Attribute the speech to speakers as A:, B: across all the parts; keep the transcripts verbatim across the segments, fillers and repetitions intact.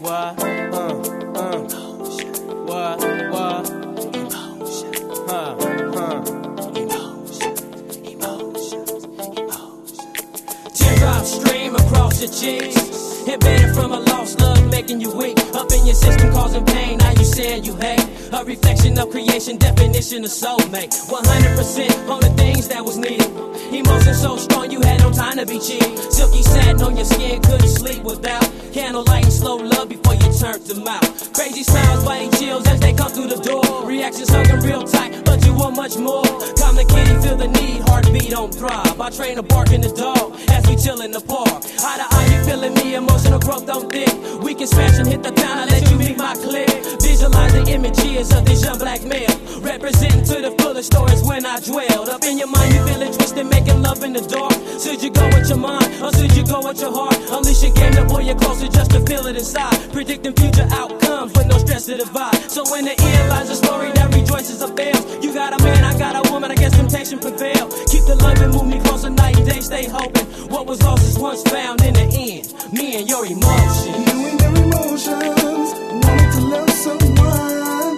A: What? Uh, uh. What? What? Huh, huh. Teardrops stream across your cheeks, embedded from a lost love, making you weak. Up in your system, causing pain. Now you saying you hate. A reflection of creation, definition of soulmate. one hundred percent on the things that was needed. Emotion so strong you had no time to be cheap. Silky satin on your skin, couldn't sleep without candlelight and slow love before you turned them out. Crazy smiles, body chills as they come through the door. Reactions hugging real tight, but you want much more. Calm the kitty, feel the need, heartbeat on throb. I train a barking the dog as we chill in the park. Eye to eye, you feeling me, emotional growth on thick. We can smash and hit the town, I let you meet my clique. Visualize the images of this young black male, representing to the fullest stories when I dwelled. Up in your mind, you feeling twisted, making love in the dark. Should you go with your mind, or should you go with your heart? Unleash your game to pull you closer just to feel it inside. Predicting future outcomes with no stress to divide. So when the end lies a story that rejoices or fails. You got a man, I got a woman, I guess temptation prevail. Keep the love and move me closer night and day, stay hoping. What was lost is once found in the end. Me and your emotions.
B: You and your emotions, wanting to love someone.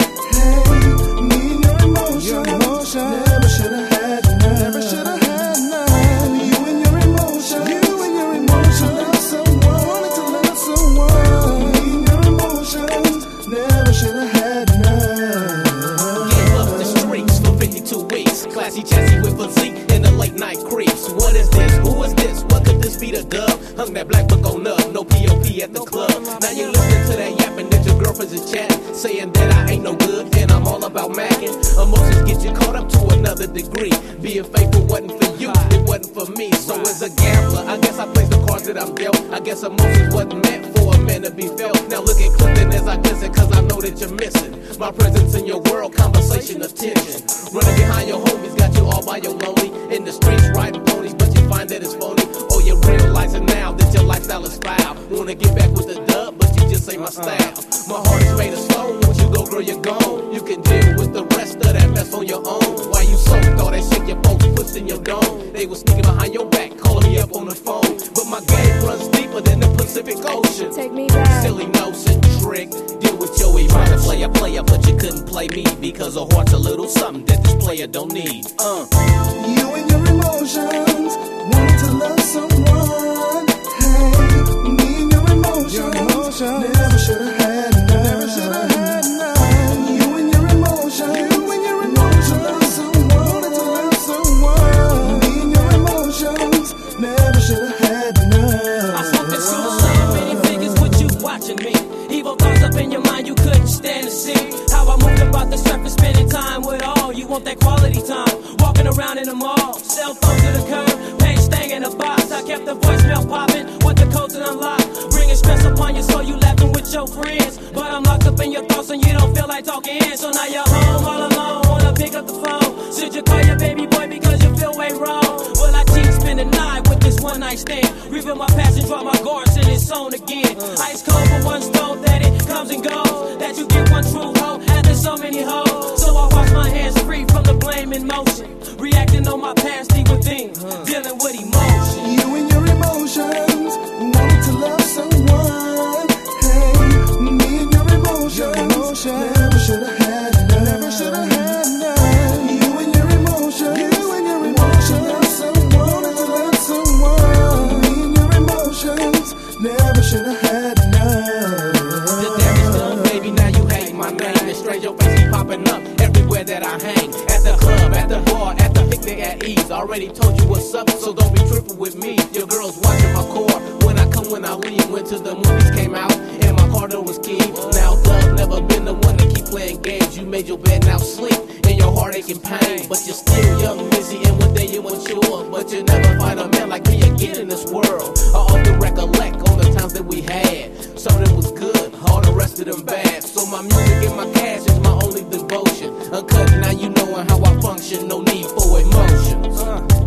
B: Hey, me and your emotions, your emotions. Never should've had none. Never should've had none. You and your emotions, you and your emotions. Love someone, wanting to love someone. Me and your emotions, never should've had none.
C: Get up the streets for fifty-two weeks. Classy chassis with physique in the late night creeps. What is this? Who is this? What could this be? The dub? Hung that black book on up, no P O P at the club. Now you listening to that yapping that your girlfriends is chatting, saying that I ain't no good and I'm all about macking. Emotions get you caught up to another degree. Being faithful wasn't for you, it wasn't for me. So as a gambler, I guess I place the cards that I'm dealt. I guess emotions wasn't meant for a man to be felt. Now look at Clifton as I glisten, cause I know that you're missing my presence in your world, conversation, attention. Running behind your homies, got you all by your lonely. In the streets riding ponies, but you find that it's phony. Or you realizing now that your lifestyle is foul. Wanna get back with the dub, but you just ain't my style. My heart is made of stone, once you go, girl, you're gone. You can deal with the rest of that mess on your own. Why you so thought that shit your folks puts in your dome? They was sneaking behind your back, calling me up on the phone. But my game runs deeper than the Pacific Ocean.
D: Take me back.
C: Silly notion, trick, deal with your emotions. Trying to play a player, but you couldn't play me, because a heart's a little something that this player don't need. Uh.
B: You and your emotions, wanting to love someone. Hey, me and your emotions, your emotions. Never should've had none. Never should've had none. You and your emotions, you and your emotions. Love someone, wanting to love someone. Me and your emotions, never should've had none.
A: I smoked the suicide, many figures with you watching me. Evil thoughts up in your mind, you couldn't stand to see how I moved about the surface, spending time with all. You want that quality time, walking around in the mall. Cell phone to the curb, paint staying in a box. I kept the voicemail popping with the codes unlocked, bringing stress upon you so you laughing with your friends. But I'm locked up in your thoughts and you don't feel like talking in. So now you're home all alone, wanna pick up the phone. Should you call your baby boy because you feel way wrong? Will I cheat, spend the night with this one night stand? Reveal my past and drop my guards in its zone again. Ice cold for one stone that it comes and goes. That you get one true hoe after so many hoes. So I wash my hands free from the blame and motion. Reacting on my past deep within, dealing with emotion.
B: You and your emotions, wanting to love someone. Hey, me and your emotions, your emotions. Never should've had none. Never should've had none. You and your emotions, you and your emotions. Love someone, wanting to love someone. Me and your emotions, never should've had none.
C: The damage done, baby, now you hate my name. And strange your face keep popping up everywhere that I hang. At the club, at the bar, at the picnic at ease. Already told you what's up, so don't be tripping with me. Your girl's watching my core. When I come, when I leave. Went to the movies, came out, and my car door was key. Now love never been the one to keep playing games. You made your bed, now sleep, and your heart aching pain. But you're still young, busy, and one day you unsure. But you never find a man like me again in this world. I often recollect on the times that we had. Some of them was good, all the rest of them bad. So my music and my cash is my only devotion. Uncut, now you knowing how I function, no need for emotions. Uh.